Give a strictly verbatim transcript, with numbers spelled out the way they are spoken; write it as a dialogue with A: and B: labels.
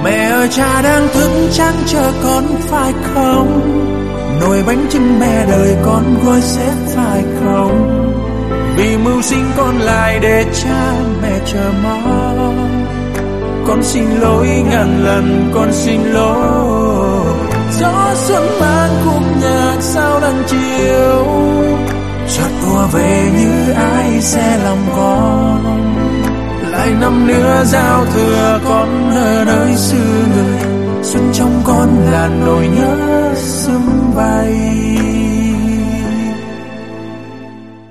A: Mẹ ơi cha đang thức chắc chờ con phải không? Nồi bánh trưng mẹ đợi con gói xếp phải không? Vì mưu sinh con lại để cha mẹ chờ mong. Con xin lỗi ngàn lần, con xin lỗi. Gió xuân mang khúc nhạc sao đang chiều, chợt ùa về như ai sẽ lòng con. Lại năm nữa giao thừa con ở nơi xứ người, xuân trong con là nỗi nhớ sum vầy.